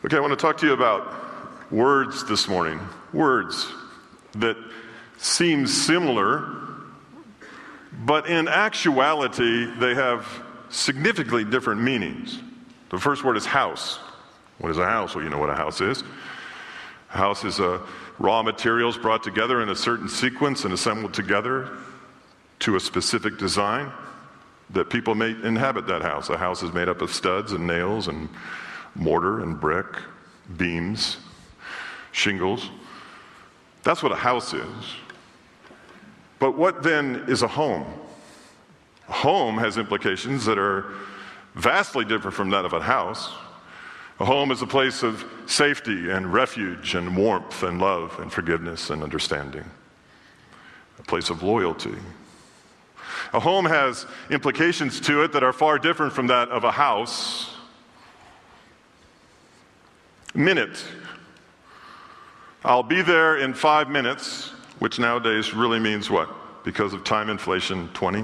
Okay, I want to talk to you about words this morning. Words that seem similar, but in actuality, they have significantly different meanings. The first word is house. What is a house? Well, you know what a house is. A house is raw materials brought together in a certain sequence and assembled together to a specific design that people may inhabit that house. A house is made up of studs and nails and mortar and brick, beams, shingles. That's what a house is. But what then is a home? A home has implications that are vastly different from that of a house. A home is a place of safety and refuge and warmth and love and forgiveness and understanding. A place of loyalty. A home has implications to it that are far different from that of a house. Minute. I'll be there in 5 minutes, which nowadays really means what? Because of time inflation, 20?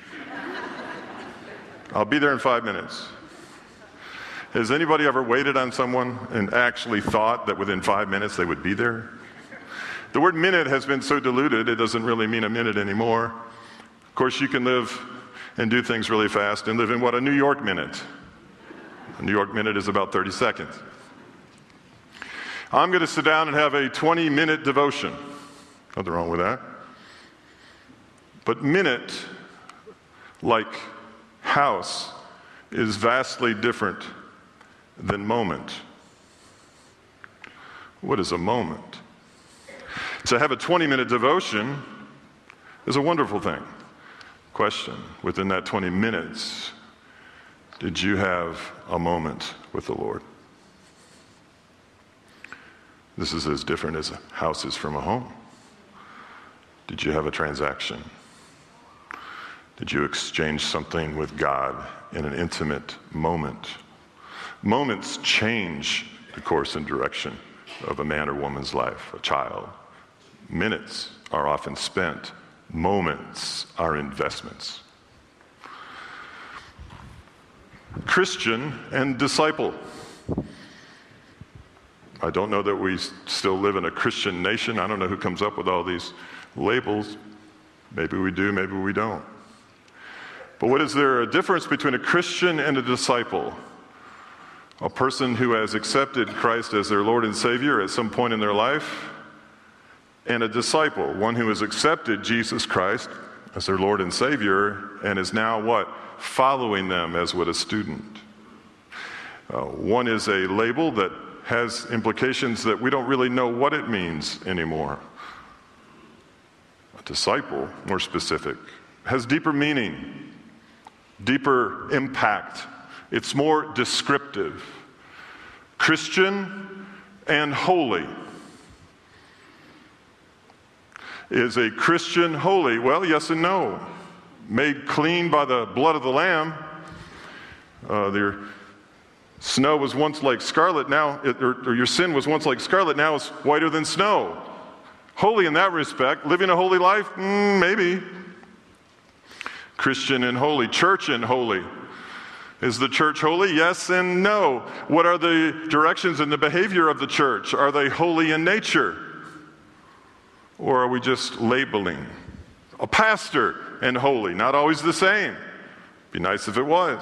I'll be there in 5 minutes. Has anybody ever waited on someone and actually thought that within 5 minutes they would be there? The word minute has been so diluted, it doesn't really mean a minute anymore. Of course, you can live and do things really fast and live in what a New York minute. A New York minute is about 30 seconds. I'm going to sit down and have a 20-minute devotion. Nothing wrong with that. But minute, like house, is vastly different than moment. What is a moment? To have a 20-minute devotion is a wonderful thing. Question, within that 20 minutes, did you have a moment with the Lord? This is as different as a house is from a home. Did you have a transaction? Did you exchange something with God in an intimate moment? Moments change the course and direction of a man or woman's life, a child. Minutes are often spent. Moments are investments. Christian and disciple. I don't know that we still live in a Christian nation. I don't know who comes up with all these labels. Maybe we do, maybe we don't. But what is there a difference between a Christian and a disciple? A person who has accepted Christ as their Lord and Savior at some point in their life, and a disciple, one who has accepted Jesus Christ as their Lord and Savior and is now what? Following them as would a student. One is a label that has implications that we don't really know what it means anymore. A disciple, more specific, has deeper meaning, deeper impact. It's more descriptive. Christian and holy. Is a Christian holy? Well, yes and no. Made clean by the blood of the Lamb. Their snow was once like scarlet, or your sin was once like scarlet, now it's whiter than snow. Holy in that respect. Living a holy life? Maybe. Christian and holy. Church and holy. Is the church holy? Yes and no. What are the directions in the behavior of the church? Are they holy in nature? Or are we just labeling? A pastor and holy, not always the same. Be nice if it was.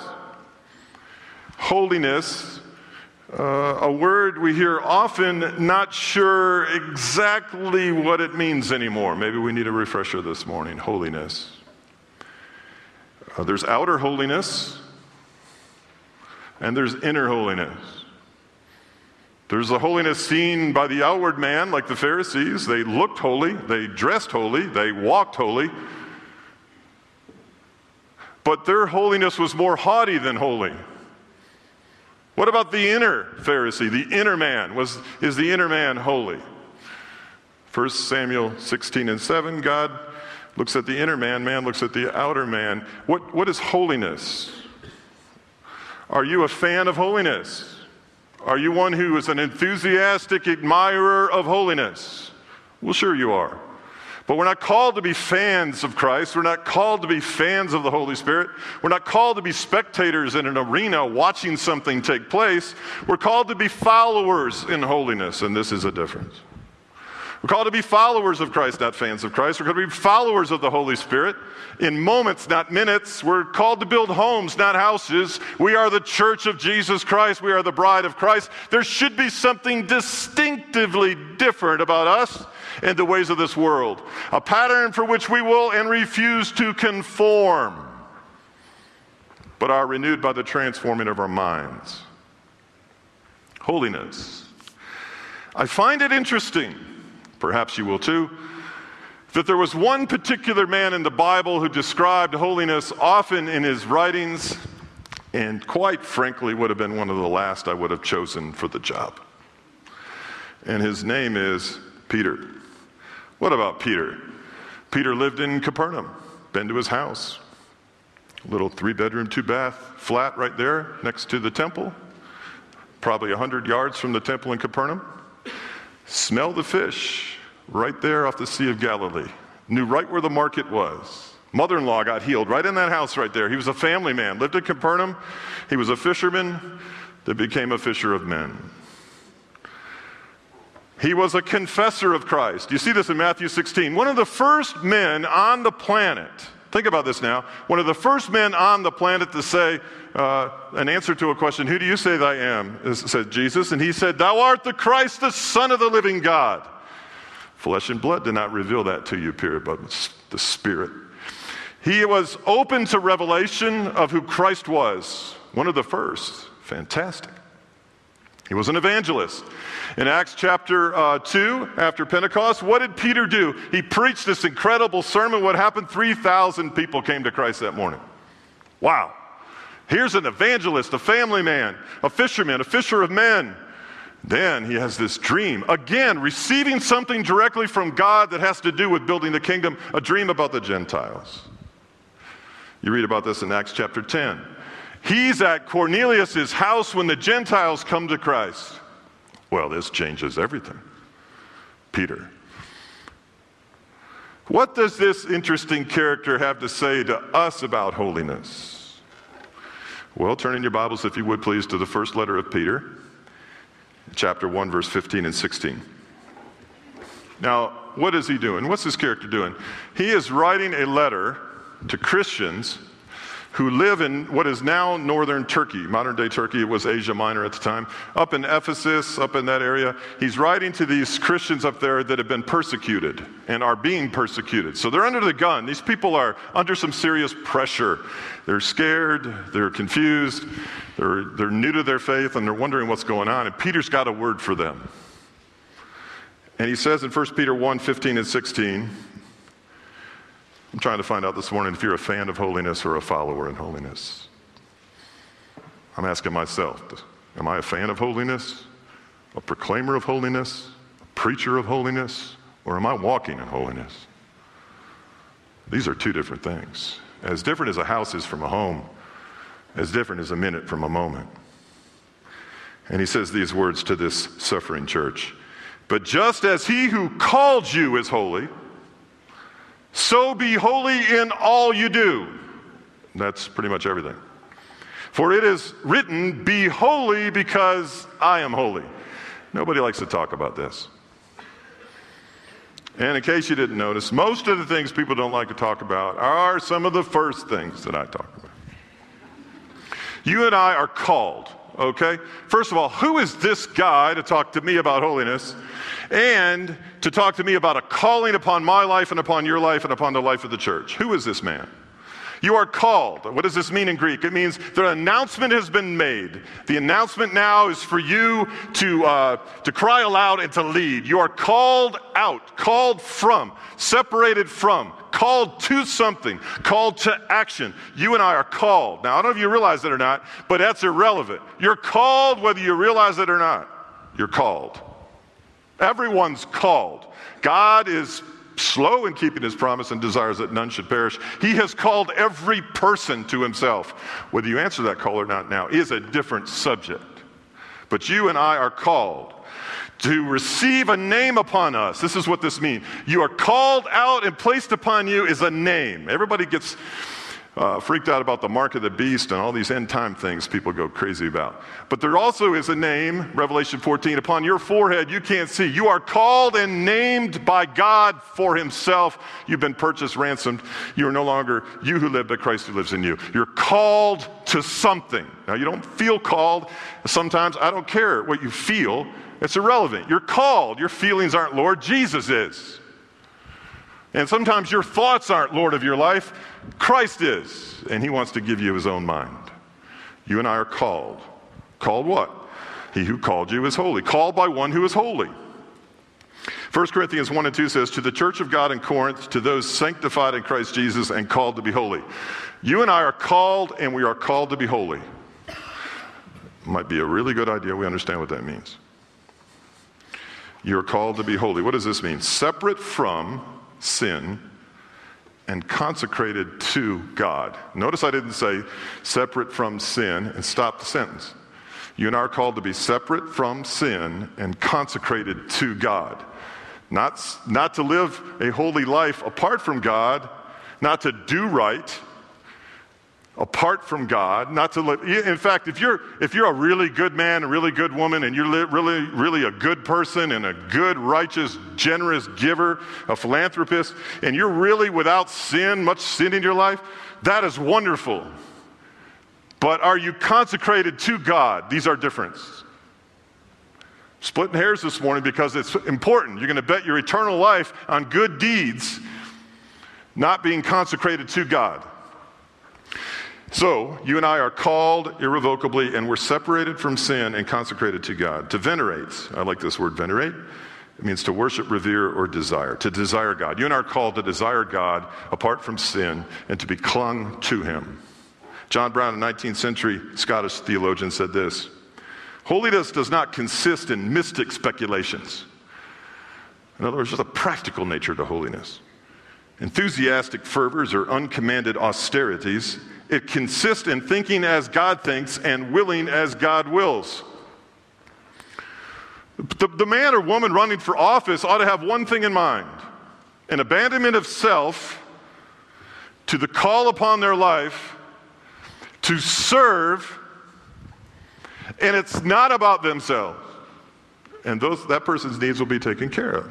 Holiness, a word we hear often, not sure exactly what it means anymore. Maybe we need a refresher this morning. Holiness. There's outer holiness, and there's inner holiness. There's the holiness seen by the outward man, like the Pharisees. They looked holy, they dressed holy, they walked holy. But their holiness was more haughty than holy. What about the inner Pharisee, the inner man? Is the inner man holy? 1 Samuel 16:7, God looks at the inner man, man looks at the outer man. What is holiness? Are you a fan of holiness? Are you one who is an enthusiastic admirer of holiness? Well, sure you are. But we're not called to be fans of Christ. We're not called to be fans of the Holy Spirit. We're not called to be spectators in an arena watching something take place. We're called to be followers in holiness, and this is a difference. We're called to be followers of Christ, not fans of Christ. We're called to be followers of the Holy Spirit in moments, not minutes. We're called to build homes, not houses. We are the church of Jesus Christ. We are the bride of Christ. There should be something distinctively different about us and the ways of this world, a pattern for which we will and refuse to conform, but are renewed by the transforming of our minds. Holiness. I find it interesting, perhaps you will too, that there was one particular man in the Bible who described holiness often in his writings, and quite frankly would have been one of the last I would have chosen for the job. And his name is Peter. What about Peter? Peter lived in Capernaum. Been to his house. A little 3-bedroom, 2-bath flat right there next to the temple. Probably 100 yards from the temple in Capernaum. Smelled the fish right there off the Sea of Galilee. Knew right where the market was. Mother-in-law got healed right in that house right there. He was a family man. Lived in Capernaum. He was a fisherman that became a fisher of men. He was a confessor of Christ. You see this in Matthew 16. One of the first men on the planet, think about this now, one of the first men on the planet to say an answer to a question, who do you say that I am? Said Jesus, and he said, thou art the Christ, the Son of the living God. Flesh and blood did not reveal that to you, period, but the Spirit. He was open to revelation of who Christ was. One of the first. Fantastic. He was an evangelist. In Acts chapter 2, after Pentecost, what did Peter do? He preached this incredible sermon. What happened? 3,000 people came to Christ that morning. Wow. Here's an evangelist, a family man, a fisherman, a fisher of men. Then he has this dream. Again, receiving something directly from God that has to do with building the kingdom, a dream about the Gentiles. You read about this in Acts chapter 10. He's at Cornelius' house when the Gentiles come to Christ. Well, this changes everything. Peter. What does this interesting character have to say to us about holiness? Well, turn in your Bibles, if you would please, to the first letter of Peter, chapter 1, verse 15 and 16. Now, what is he doing? What's this character doing? He is writing a letter to Christians who live in what is now northern Turkey, modern-day Turkey. It was Asia Minor at the time. Up in Ephesus, up in that area, he's writing to these Christians up there that have been persecuted and are being persecuted. So they're under the gun. These people are under some serious pressure. They're scared, they're confused, they're new to their faith, and they're wondering what's going on. And Peter's got a word for them. And he says in 1 Peter 1, 15 and 16, I'm trying to find out this morning if you're a fan of holiness or a follower in holiness. I'm asking myself, am I a fan of holiness, a proclaimer of holiness, a preacher of holiness, or am I walking in holiness? These are two different things. As different as a house is from a home, as different as a minute from a moment. And he says these words to this suffering church. But just as he who called you is holy, so be holy in all you do. That's pretty much everything. For it is written, be holy because I am holy. Nobody likes to talk about this. And in case you didn't notice, most of the things people don't like to talk about are some of the first things that I talk about. You and I are called, okay? First of all, who is this guy to talk to me about holiness and to talk to me about a calling upon my life and upon your life and upon the life of the church? Who is this man? You are called. What does this mean in Greek? It means the announcement has been made. The announcement now is for you to cry aloud and to lead. You are called out, called from, separated from, called to something, called to action. You and I are called. Now, I don't know if you realize it or not, but that's irrelevant. You're called whether you realize it or not. You're called. Everyone's called. God is slow in keeping his promise and desires that none should perish. He has called every person to himself. Whether you answer that call or not now is a different subject. But you and I are called to receive a name upon us. This is what this means. You are called out, and placed upon you is a name. Everybody gets freaked out about the mark of the beast and all these end time things people go crazy about. But there also is a name, Revelation 14, upon your forehead you can't see. You are called and named by God for himself. You've been purchased, ransomed. You are no longer you who live, but Christ who lives in you. You're called to something. Now, you don't feel called. Sometimes I don't care what you feel. It's irrelevant. You're called. Your feelings aren't Lord. Jesus is. And sometimes your thoughts aren't Lord of your life. Christ is. And he wants to give you his own mind. You and I are called. Called what? He who called you is holy. Called by one who is holy. 1 Corinthians 1 and 2 says, to the church of God in Corinth, to those sanctified in Christ Jesus and called to be holy. You and I are called, and we are called to be holy. Might be a really good idea. We understand what that means. You're called to be holy. What does this mean? Separate from sin and consecrated to God. Notice I didn't say separate from sin and stop the sentence. You and I are called to be separate from sin and consecrated to God. Not to live a holy life apart from God, not to do right apart from God, not to live. In fact, if you're a really good man, a really good woman, and you're really a good person and a good, righteous, generous giver, a philanthropist, and you're really without sin, much sin in your life, that is wonderful. But are you consecrated to God? These are different. Splitting hairs this morning because it's important. You're going to bet your eternal life on good deeds, not being consecrated to God. So, you and I are called irrevocably, and we're separated from sin and consecrated to God. To venerate, I like this word, venerate. It means to worship, revere, or desire. To desire God. You and I are called to desire God apart from sin and to be clung to him. John Brown, a 19th century Scottish theologian, said this: holiness does not consist in mystic speculations. In other words, there's a practical nature to holiness. Enthusiastic fervors or uncommanded austerities. It consists in thinking as God thinks and willing as God wills. The man or woman running for office ought to have one thing in mind: an abandonment of self to the call upon their life to serve, and it's not about themselves. And that person's needs will be taken care of.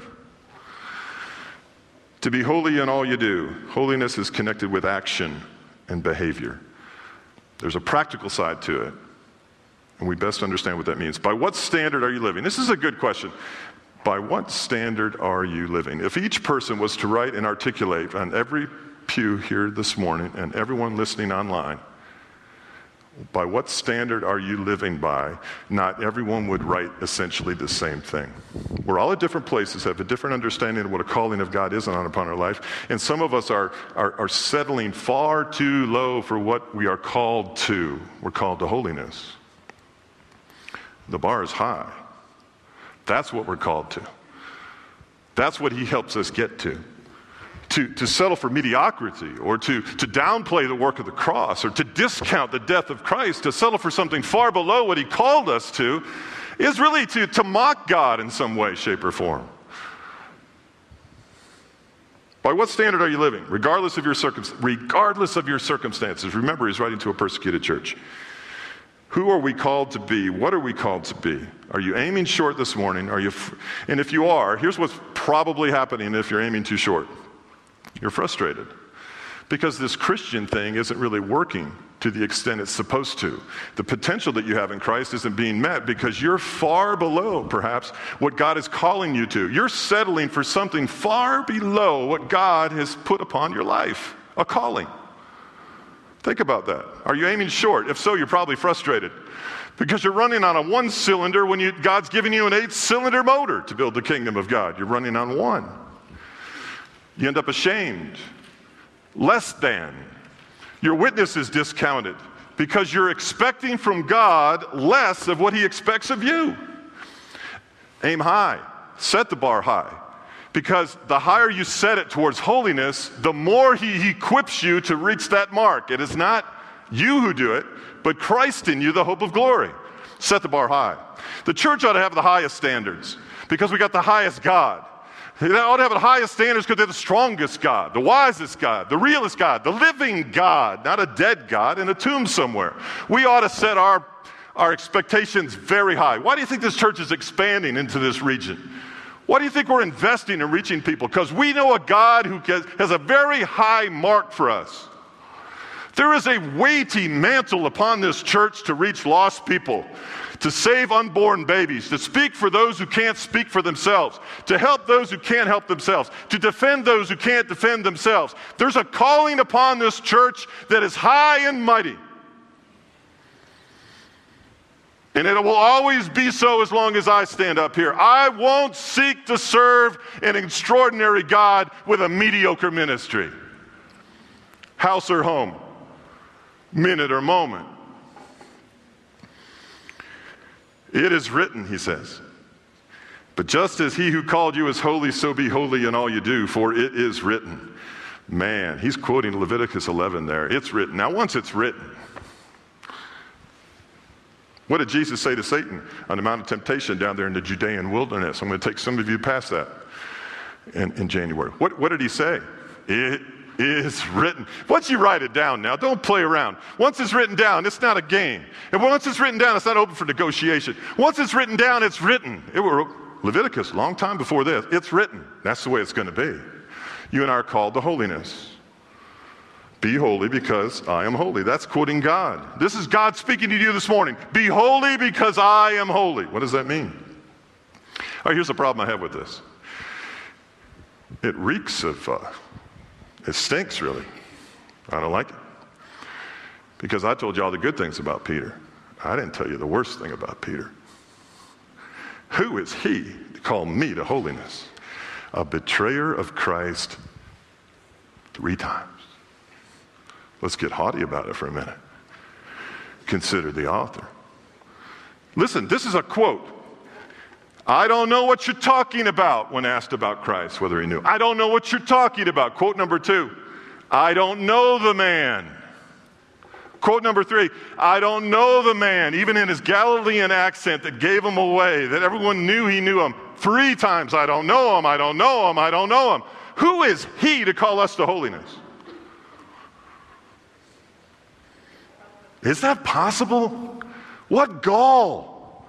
To be holy in all you do. Holiness is connected with action and behavior. There's a practical side to it, and we best understand what that means. By what standard are you living? This is a good question. By what standard are you living? If each person was to write and articulate on every pew here this morning and everyone listening online, by what standard are you living by? Not everyone would write essentially the same thing. We're all at different places, have a different understanding of what a calling of God is upon our life, and some of us are settling far too low for what we are called to. We're called to holiness. The bar is high. That's what we're called to. That's what he helps us get to. To settle for mediocrity, or to downplay the work of the cross, or to discount the death of Christ, to settle for something far below what he called us to, is really to mock God in some way, shape, or form. By what standard are you living? Regardless of your circumstances. Remember, he's writing to a persecuted church. Who are we called to be? What are we called to be? Are you aiming short this morning? And if you are, here's what's probably happening if you're aiming too short. You're frustrated because this Christian thing isn't really working to the extent it's supposed to. The potential that you have in Christ isn't being met because you're far below, perhaps, what God is calling you to. You're settling for something far below what God has put upon your life, a calling. Think about that. Are you aiming short? If so, you're probably frustrated because you're running on a one cylinder when God's giving you an 8-cylinder motor to build the kingdom of God. You're running on one. You end up ashamed, less than. Your witness is discounted because you're expecting from God less of what he expects of you. Aim high. Set the bar high. Because the higher you set it towards holiness, the more he equips you to reach that mark. It is not you who do it, but Christ in you, the hope of glory. set the bar high. The church ought to have the highest standards because we got the highest God. They ought to have the highest standards because they're the strongest God, the wisest God, the realest God, the living God, not a dead God in a tomb somewhere. We ought to set our expectations very high. Why do you think this church is expanding into this region? Why do you think we're investing in reaching people? Because we know a God who has a very high mark for us. There is a weighty mantle upon this church to reach lost people, to save unborn babies, to speak for those who can't speak for themselves, to help those who can't help themselves, to defend those who can't defend themselves. There's a calling upon this church that is high and mighty. And it will always be so as long as I stand up here. I won't seek to serve an extraordinary God with a mediocre ministry. House or home, minute or moment. It is written, he says, but just as he who called you is holy, so be holy in all you do, for it is written. Man, he's quoting Leviticus 11 there. It's written. Now, once it's written, what did Jesus say to Satan on the Mount of Temptation down there in the Judean wilderness? I'm going to take some of you past that in January. What did he say? It is written. Once you write it down now, don't play around. Once it's written down, it's not a game. And once it's written down, it's not open for negotiation. Once it's written down, it's written. It was Leviticus, a long time before this. It's written. That's the way it's going to be. You and I are called to holiness. Be holy because I am holy. That's quoting God. This is God speaking to you this morning. Be holy because I am holy. What does that mean? All right, here's the problem I have with this. It reeks of, it stinks really. I don't like it. Because I told you all the good things about Peter. I didn't tell you the worst thing about Peter. Who is he to call me to holiness? A betrayer of Christ 3 times. Let's get haughty about it for a minute. Consider the author. Listen, this is a quote. I don't know what you're talking about when asked about Christ, whether he knew. I don't know what you're talking about. Quote number 2. I don't know the man. Quote number 3. I don't know the man, even in his Galilean accent that gave him away, that everyone knew he knew him. 3 times, I don't know him, I don't know him, I don't know him. Who is he to call us to holiness? Is that possible? What gall?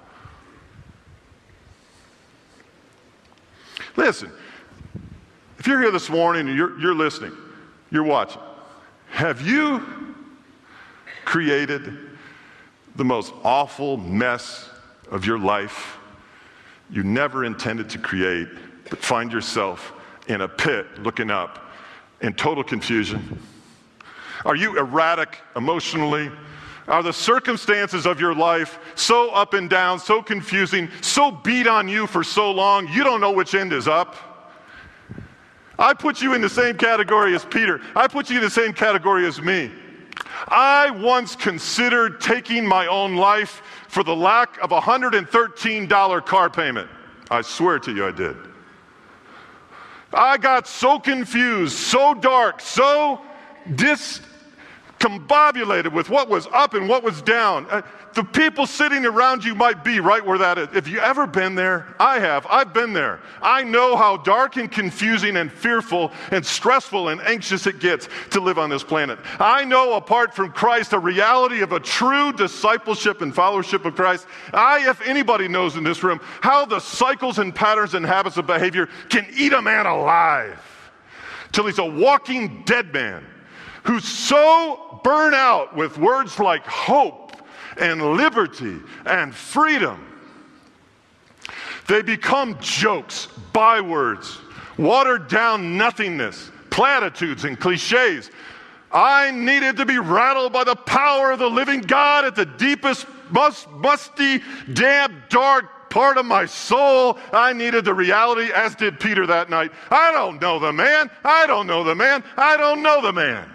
Listen, if you're here this morning and you're listening, you're watching, have you created the most awful mess of your life you never intended to create, but find yourself in a pit looking up in total confusion? Are you erratic emotionally? Are the circumstances of your life so up and down, so confusing, so beat on you for so long, you don't know which end is up? I put you in the same category as Peter. I put you in the same category as me. I once considered taking my own life for the lack of a $113 car payment. I swear to you I did. I got so confused, so dark, so discombobulated with what was up and what was down. The people sitting around you might be right where that is. If you ever been there, I have. I've been there. I know how dark and confusing and fearful and stressful and anxious it gets to live on this planet. I know apart from Christ the reality of a true discipleship and followership of Christ. If anybody knows in this room, how the cycles and patterns and habits of behavior can eat a man alive till he's a walking dead man who's so burnt out with words like hope and liberty and freedom. They become jokes, bywords, watered down nothingness, platitudes and cliches. I needed to be rattled by the power of the living God at the deepest, musty, damp, dark part of my soul. I needed the reality, as did Peter that night. I don't know the man. I don't know the man. I don't know the man.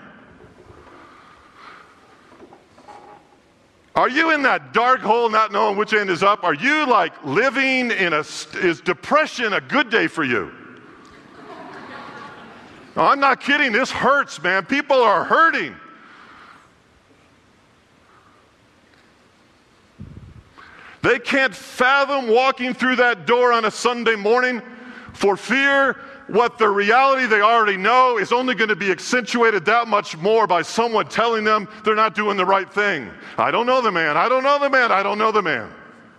Are you in that dark hole not knowing which end is up? Are you like living in is depression a good day for you? No, I'm not kidding. This hurts, man. People are hurting. They can't fathom walking through that door on a Sunday morning for fear what the reality they already know is only going to be accentuated that much more by someone telling them they're not doing the right thing. I don't know the man. I don't know the man. I don't know the man.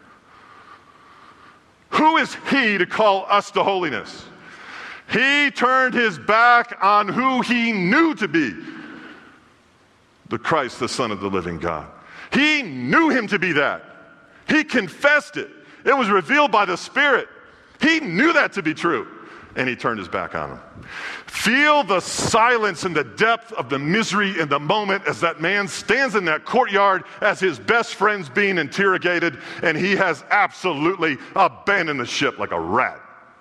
Who is he to call us to holiness? He turned his back on who he knew to be the Christ, the Son of the living God. He knew him to be that. He confessed it. It was revealed by the Spirit. He knew that to be true, and he turned his back on him. Feel the silence and the depth of the misery in the moment as that man stands in that courtyard as his best friend's being interrogated, and he has absolutely abandoned the ship like a rat.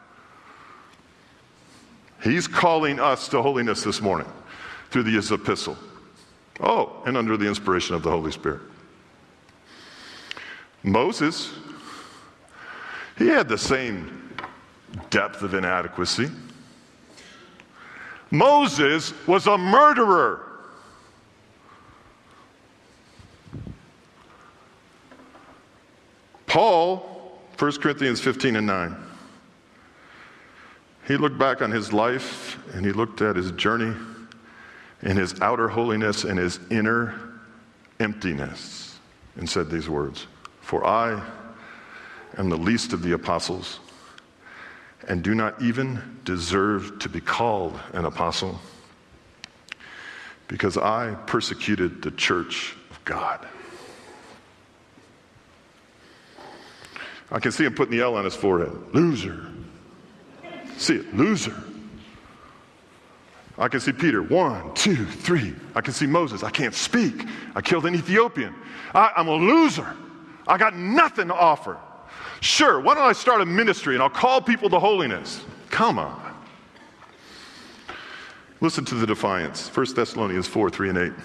He's calling us to holiness this morning through his epistle. Oh, and under the inspiration of the Holy Spirit. Moses, he had the same depth of inadequacy. Moses was a murderer. Paul, 1 Corinthians 15 and 9. He looked back on his life and he looked at his journey in his outer holiness and his inner emptiness and said these words, "For I am the least of the apostles and do not even deserve to be called an apostle because I persecuted the church of God." I can see him putting the L on his forehead. Loser. See it, loser. I can see Peter, 1, 2, 3. I can see Moses, I can't speak. I killed an Ethiopian. I'm a loser. I got nothing to offer. Sure, why don't I start a ministry and I'll call people to holiness? Come on. Listen to the defiance. 1 Thessalonians 4, 3 and 8.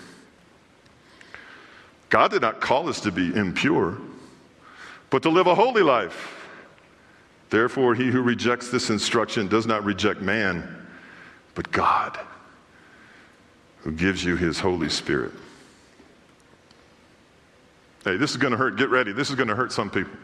God did not call us to be impure, but to live a holy life. Therefore, he who rejects this instruction does not reject man, but God, who gives you his Holy Spirit. Hey, this is going to hurt. Get ready. This is going to hurt some people.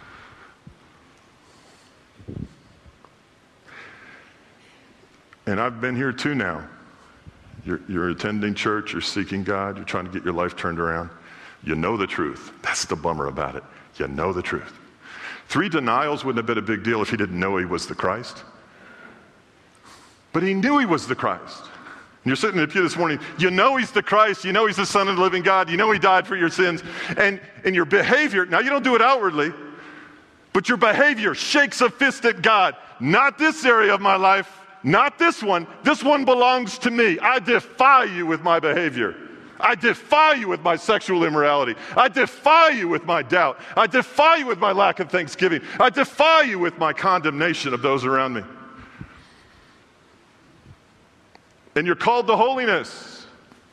And I've been here too now. You're attending church, you're seeking God, you're trying to get your life turned around. You know the truth. That's the bummer about it. You know the truth. 3 denials wouldn't have been a big deal if he didn't know he was the Christ. But he knew he was the Christ. And you're sitting in the pew this morning, you know he's the Christ, you know he's the Son of the living God, you know he died for your sins, and your behavior, now you don't do it outwardly, but your behavior shakes a fist at God. Not this area of my life, not this one belongs to me. I defy you with my behavior. I defy you with my sexual immorality. I defy you with my doubt. I defy you with my lack of thanksgiving. I defy you with my condemnation of those around me. And you're called to holiness.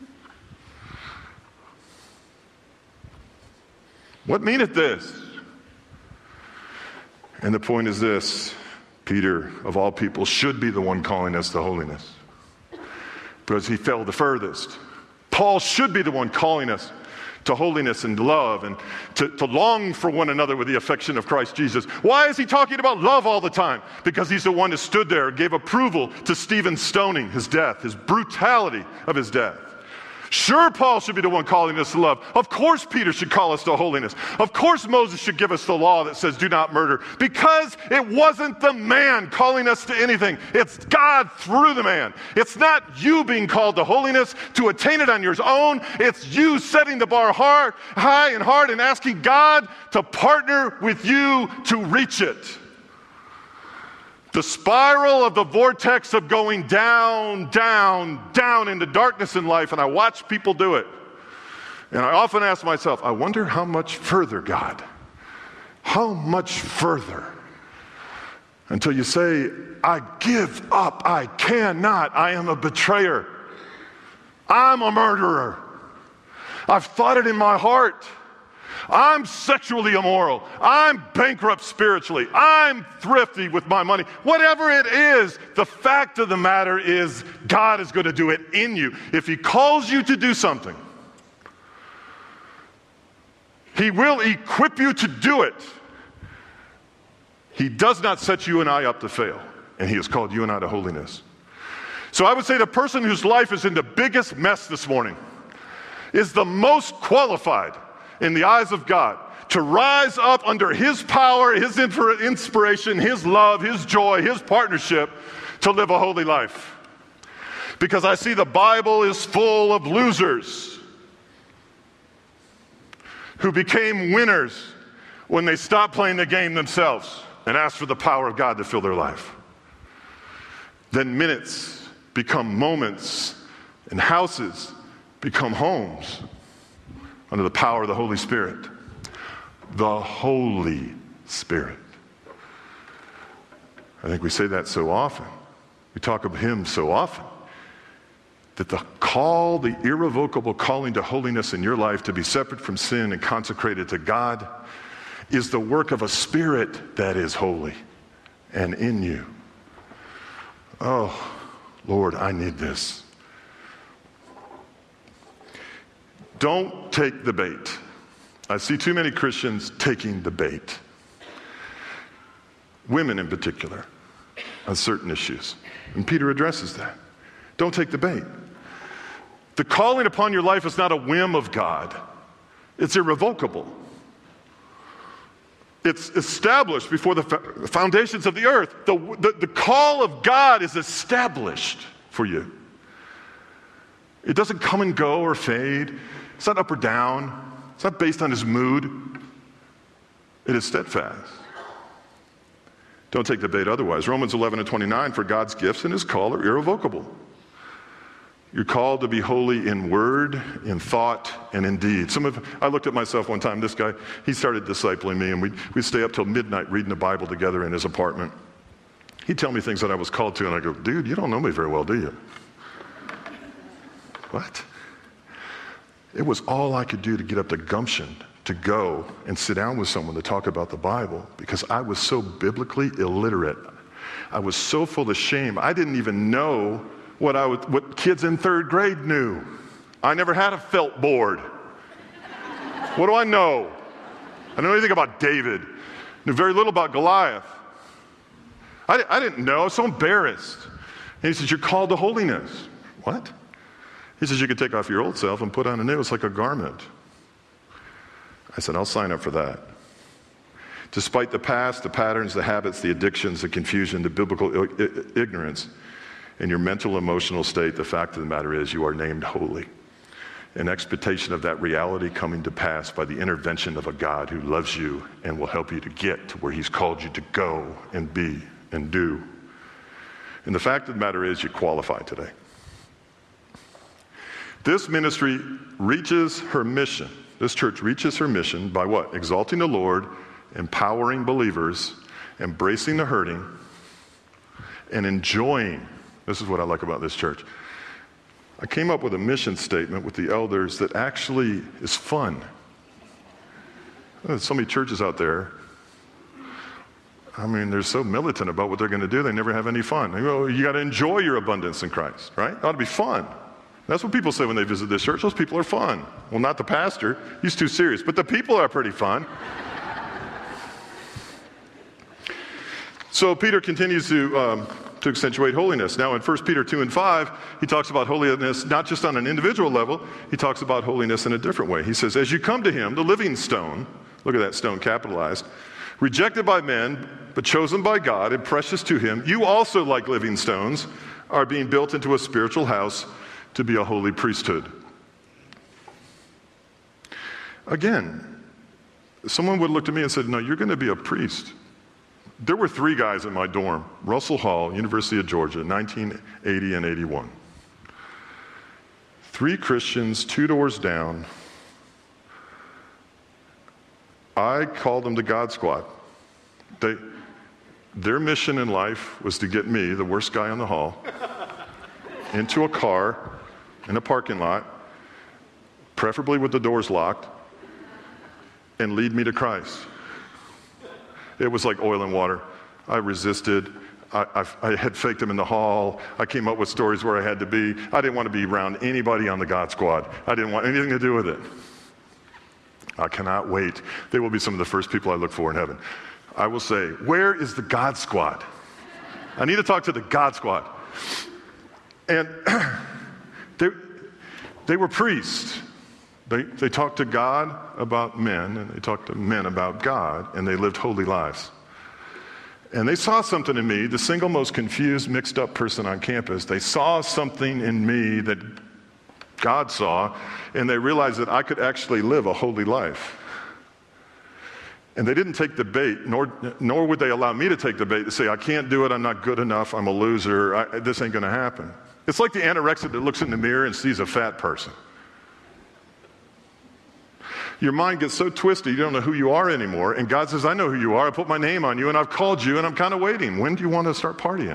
What meaneth this? And the point is this: Peter, of all people, should be the one calling us to holiness because he fell the furthest. Paul should be the one calling us to holiness and love and to long for one another with the affection of Christ Jesus. Why is he talking about love all the time? Because he's the one who stood there and gave approval to Stephen's stoning, his death, his brutality of his death. Sure, Paul should be the one calling us to love. Of course, Peter should call us to holiness. Of course, Moses should give us the law that says do not murder. Because it wasn't the man calling us to anything. It's God through the man. It's not you being called to holiness to attain it on your own. It's you setting the bar high and hard and asking God to partner with you to reach it. The spiral of the vortex of going down, down, down into darkness in life, and I watch people do it. And I often ask myself, I wonder how much further, God? How much further? Until you say, I give up, I cannot, I am a betrayer. I'm a murderer. I've thought it in my heart. I'm sexually immoral. I'm bankrupt spiritually. I'm thrifty with my money. Whatever it is, the fact of the matter is God is going to do it in you. If he calls you to do something, He will equip you to do it. He does not set you and I up to fail, and he has called you and I to holiness. So I would say the person whose life is in the biggest mess this morning is the most qualified in the eyes of God to rise up under his power, his inspiration, his love, his joy, his partnership to live a holy life. Because I see the Bible is full of losers who became winners when they stopped playing the game themselves and asked for the power of God to fill their life. Then minutes become moments, and houses become homes under the power of the Holy Spirit. The Holy Spirit. I think we say that so often. We talk of him so often. That the call, the irrevocable calling to holiness in your life, to be separate from sin and consecrated to God, is the work of a spirit that is holy and in you. Oh, Lord, I need this. Don't take the bait. I see too many Christians taking the bait. Women in particular, on certain issues. And Peter addresses that. Don't take the bait. The calling upon your life is not a whim of God. It's irrevocable. It's established before the foundations of the earth. The call of God is established for you. It doesn't come and go or fade. It's not up or down. It's not based on his mood. It is steadfast. Don't take the bait otherwise. Romans 11:29, for God's gifts and his call are irrevocable. You're called to be holy in word, in thought, and in deed. I looked at myself one time. This guy, he started discipling me, and we'd stay up till midnight reading the Bible together in his apartment. He'd tell me things that I was called to, and I go, dude, you don't know me very well, do you? What? It was all I could do to get up the gumption to go and sit down with someone to talk about the Bible, because I was so biblically illiterate. I was so full of shame. I didn't even know what kids in third grade knew. I never had a felt board. What do I know? I don't know anything about David. Knew very little about Goliath. I didn't know. I was so embarrassed. And he says, you're called to holiness. What? He says, you can take off your old self and put on a new. It's like a garment. I said, I'll sign up for that. Despite the past, the patterns, the habits, the addictions, the confusion, the biblical ignorance, in your mental, emotional state, the fact of the matter is you are named holy. An expectation of that reality coming to pass by the intervention of a God who loves you and will help you to get to where he's called you to go and be and do. And the fact of the matter is you qualify today. This ministry reaches her mission. This church reaches her mission by what? Exalting the Lord, empowering believers, embracing the hurting, and enjoying. This is what I like about this church. I came up with a mission statement with the elders that actually is fun. There's so many churches out there. I mean, they're so militant about what they're going to do, they never have any fun. You got to enjoy your abundance in Christ, right? It ought to be fun. That's what people say when they visit this church. Those people are fun. Well, not the pastor. He's too serious. But the people are pretty fun. So Peter continues to accentuate holiness. Now in 1 Peter 2 and 5, he talks about holiness not just on an individual level, he talks about holiness in a different way. He says, as you come to him, the living stone, look at that stone capitalized, rejected by men, but chosen by God and precious to him, you also, like living stones, are being built into a spiritual house to be a holy priesthood. Again, someone would look to me and said, no, you're going to be a priest. There were 3 guys in my dorm, Russell Hall, University of Georgia, 1980 and 81. 3 Christians, 2 doors down. I called them the God Squad. Their mission in life was to get me, the worst guy in the hall, into a car in a parking lot, preferably with the doors locked, and lead me to Christ. It was like oil and water. I resisted. I had faked them in the hall. I came up with stories where I had to be. I didn't want to be around anybody on the God Squad. I didn't want anything to do with it. I cannot wait. They will be some of the first people I look for in heaven. I will say, where is the God Squad? I need to talk to the God Squad. And they were priests. They talked to God about men, and they talked to men about God, and they lived holy lives. And they saw something in me, the single most confused, mixed up person on campus. They saw something in me that God saw, and they realized that I could actually live a holy life. And they didn't take the bait, nor would they allow me to take the bait to say, I can't do it, I'm not good enough, I'm a loser, this ain't going to happen. It's like the anorexic that looks in the mirror and sees a fat person. Your mind gets so twisted, you don't know who you are anymore. And God says, I know who you are. I put my name on you, and I've called you, and I'm kind of waiting. When do you want to start partying?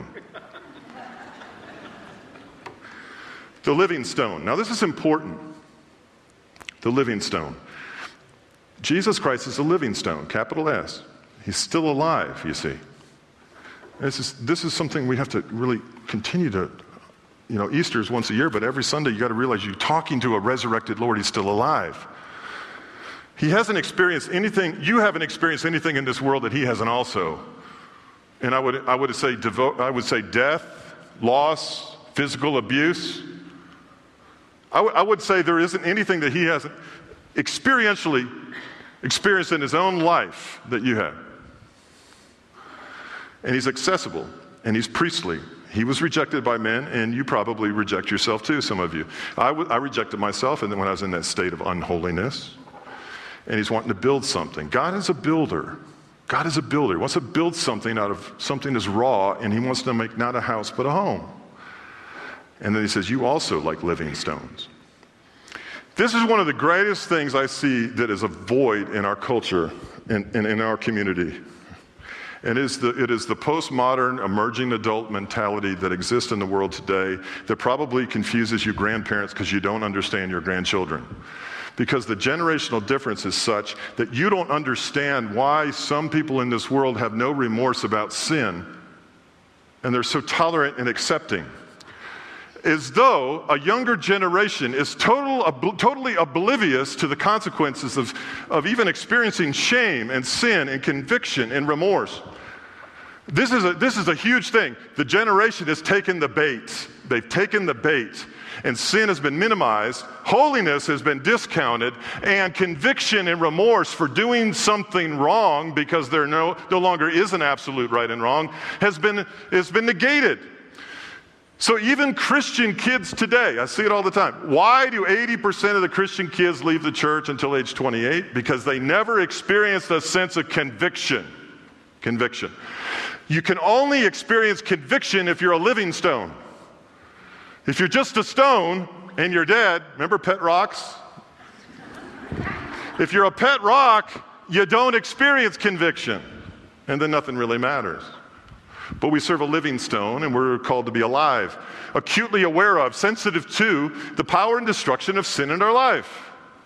The living stone. Now, this is important. The living stone. Jesus Christ is a living stone, capital S. He's still alive, you see. This is something we have to really continue to, Easter is once a year, but every Sunday you got to realize you're talking to a resurrected Lord. He's still alive. He hasn't experienced anything, you haven't experienced anything in this world that he hasn't also. And I would say death, loss, physical abuse. I would say there isn't anything that he hasn't experientially experienced in his own life that you have. And he's accessible, and he's priestly. He was rejected by men, and you probably reject yourself too, some of you. I rejected myself, and then when I was in that state of unholiness, and he's wanting to build something. God is a builder. God is a builder. He wants to build something out of something that's raw, and he wants to make not a house, but a home. And then he says, you also like living stones. This is one of the greatest things I see that is a void in our culture and in our community. And it is the postmodern emerging adult mentality that exists in the world today that probably confuses you grandparents because you don't understand your grandchildren. Because the generational difference is such that you don't understand why some people in this world have no remorse about sin, and they're so tolerant and accepting. As though a younger generation is totally oblivious to the consequences of even experiencing shame and sin and conviction and remorse. This is a huge thing. The generation has taken the bait. They've taken the bait. And sin has been minimized, holiness has been discounted, and conviction and remorse for doing something wrong, because there no longer is an absolute right and wrong, has been negated. So even Christian kids today, I see it all the time. Why do 80% of the Christian kids leave the church until age 28? Because they never experienced a sense of conviction. Conviction. You can only experience conviction if you're a living stone. If you're just a stone and you're dead, remember pet rocks? If you're a pet rock, you don't experience conviction, and then nothing really matters. But we serve a living stone, and we're called to be alive, acutely aware of, sensitive to the power and destruction of sin in our life.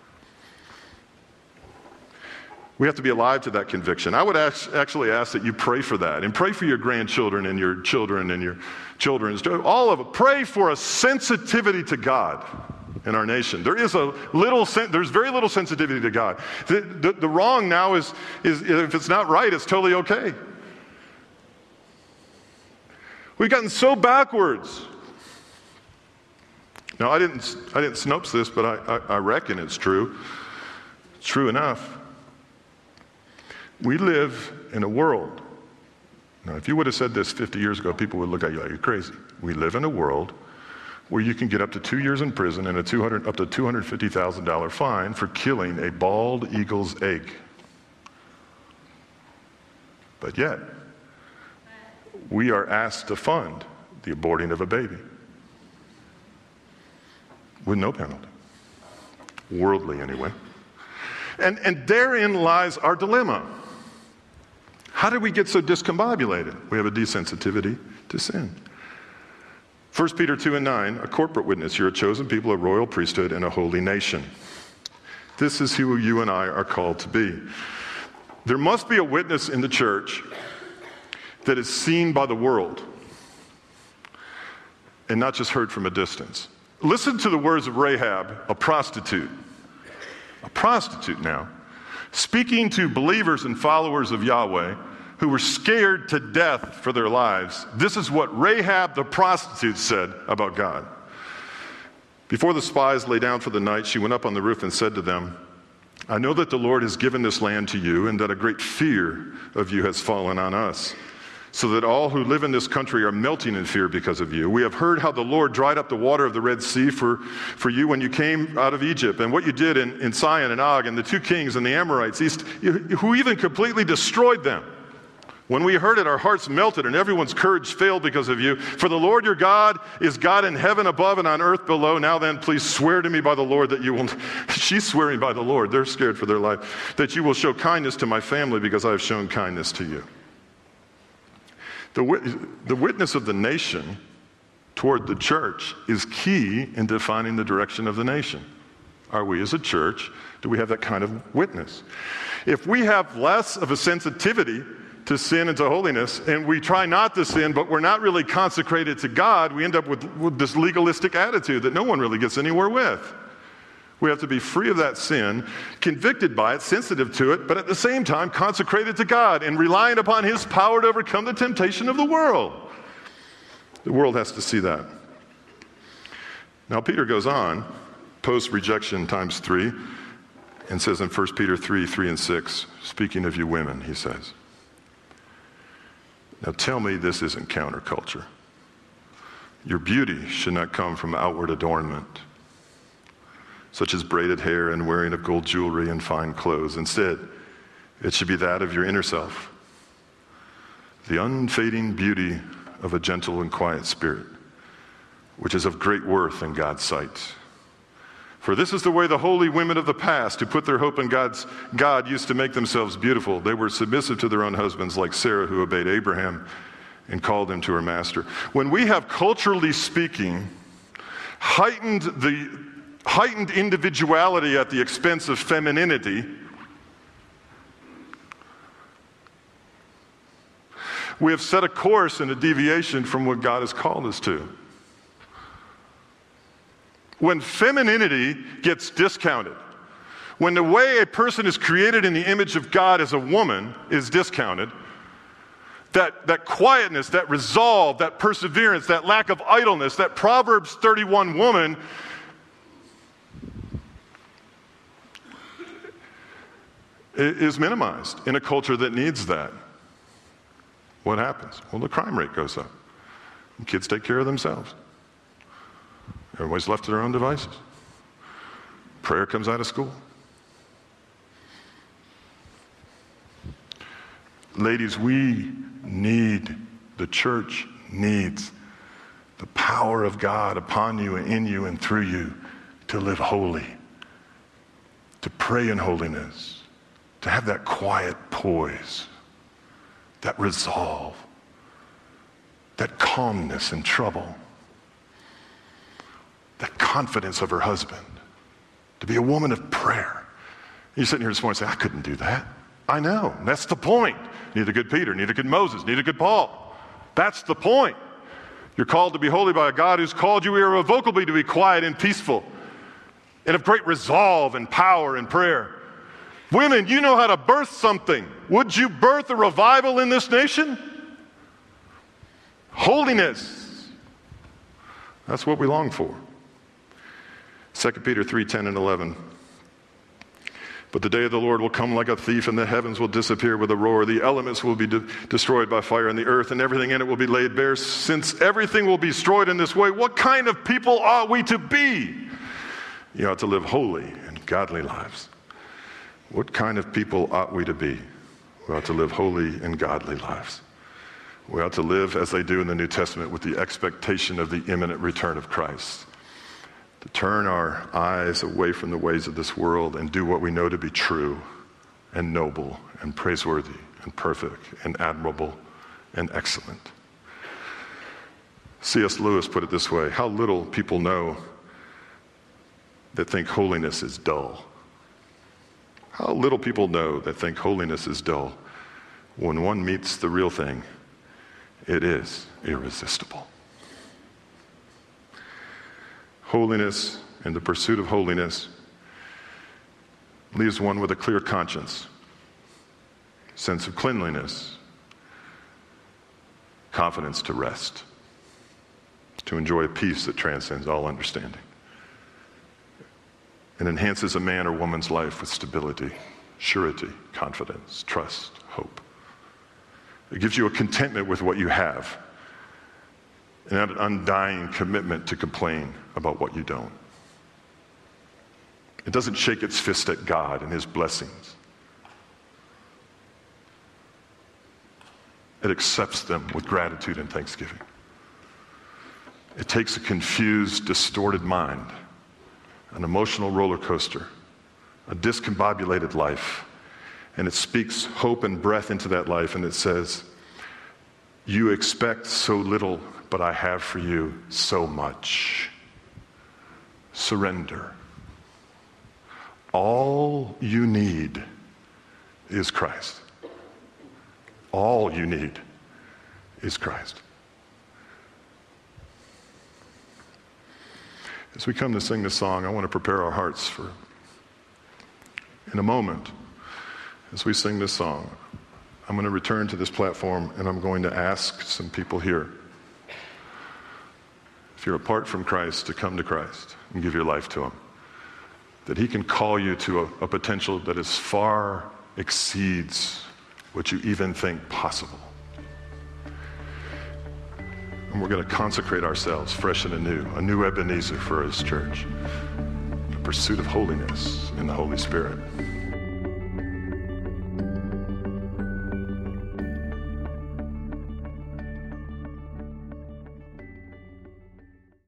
We have to be alive to that conviction. I would actually ask that you pray for that, and pray for your grandchildren and your children and your children's, all of it. Pray for a sensitivity to God in our nation. There's very little sensitivity to God. The wrong now is if it's not right, it's totally okay. We've gotten so backwards. Now, I didn't Snopes this, but I reckon it's true. It's true enough. We live in a world. Now, if you would have said this 50 years ago, people would look at you like you're crazy. We live in a world where you can get up to 2 years in prison and up to $250,000 fine for killing a bald eagle's egg. But yet, we are asked to fund the aborting of a baby with no penalty. Worldly, anyway. And therein lies our dilemma. How did we get so discombobulated? We have a desensitivity to sin. 1 Peter 2:9, a corporate witness. You're a chosen people, a royal priesthood, and a holy nation. This is who you and I are called to be. There must be a witness in the church that is seen by the world and not just heard from a distance. Listen to the words of Rahab, a prostitute. A prostitute now, speaking to believers and followers of Yahweh who were scared to death for their lives. This is what Rahab the prostitute said about God. Before the spies lay down for the night, she went up on the roof and said to them, I know that the Lord has given this land to you, and that a great fear of you has fallen on us, so that all who live in this country are melting in fear because of you. We have heard how the Lord dried up the water of the Red Sea for you when you came out of Egypt, and what you did in Sihon and Og, and the two kings and the Amorites, who even completely destroyed them. When we heard it, our hearts melted, and everyone's courage failed because of you. For the Lord your God is God in heaven above and on earth below. Now then, please swear to me by the Lord that you will... She's swearing by the Lord. They're scared for their life. That you will show kindness to my family because I have shown kindness to you. The witness of the nation toward the church is key in defining the direction of the nation. Are we as a church, do we have that kind of witness? If we have less of a sensitivity to sin and to holiness, and we try not to sin, but we're not really consecrated to God, we end up with this legalistic attitude that no one really gets anywhere with. We have to be free of that sin, convicted by it, sensitive to it, but at the same time consecrated to God and relying upon His power to overcome the temptation of the world. The world has to see that. Now Peter goes on, post-rejection times 3, and says in 1 Peter 3 and 6, speaking of you women, he says, now tell me this isn't counterculture. Your beauty should not come from outward adornment, such as braided hair and wearing of gold jewelry and fine clothes. Instead, it should be that of your inner self, the unfading beauty of a gentle and quiet spirit, which is of great worth in God's sight. For this is the way the holy women of the past who put their hope in God used to make themselves beautiful. They were submissive to their own husbands, like Sarah, who obeyed Abraham and called him to her master. When we have, culturally speaking, heightened individuality at the expense of femininity, we have set a course and a deviation from what God has called us to. When femininity gets discounted, when the way a person is created in the image of God as a woman is discounted, that quietness, that resolve, that perseverance, that lack of idleness, that Proverbs 31 woman is minimized in a culture that needs that. What happens? Well, the crime rate goes up. And kids take care of themselves. Everybody's left to their own devices. Prayer comes out of school. Ladies, the church needs the power of God upon you and in you and through you to live holy, to pray in holiness, to have that quiet poise, that resolve, that calmness in trouble, that confidence of her husband, to be a woman of prayer. You're sitting here this morning and say, I couldn't do that. I know. That's the point. Neither could Peter, neither could Moses, neither could Paul. That's the point. You're called to be holy by a God who's called you irrevocably to be quiet and peaceful and of great resolve and power and prayer. Women, you know how to birth something. Would you birth a revival in this nation? Holiness. That's what we long for. 2 Peter 3:10 and 11. But the day of the Lord will come like a thief, and the heavens will disappear with a roar. The elements will be destroyed by fire, and the earth and everything in it will be laid bare. Since everything will be destroyed in this way, what kind of people ought we to be? You ought to live holy and godly lives. What kind of people ought we to be? We ought to live holy and godly lives. We ought to live as they do in the New Testament with the expectation of the imminent return of Christ. To turn our eyes away from the ways of this world and do what we know to be true and noble and praiseworthy and perfect and admirable and excellent. C.S. Lewis put it this way: how little people know that think holiness is dull. How little people know that think holiness is dull. When one meets the real thing, it is irresistible. Holiness and the pursuit of holiness leaves one with a clear conscience, sense of cleanliness, confidence to rest, to enjoy a peace that transcends all understanding. It enhances a man or woman's life with stability, surety, confidence, trust, hope. It gives you a contentment with what you have and an undying commitment to complain about what you don't. It doesn't shake its fist at God and his blessings. It accepts them with gratitude and thanksgiving. It takes a confused, distorted mind, an emotional roller coaster, a discombobulated life, and it speaks hope and breath into that life, and it says, you expect so little, but I have for you so much. Surrender. All you need is Christ. All you need is Christ. As we come to sing this song, I want to prepare our hearts for, in a moment, as we sing this song, I'm going to return to this platform and I'm going to ask some people here, if you're apart from Christ, to come to Christ and give your life to him. That he can call you to a potential that is far exceeds what you even think possible. And we're going to consecrate ourselves fresh and anew, a new Ebenezer for his church, a pursuit of holiness in the Holy Spirit.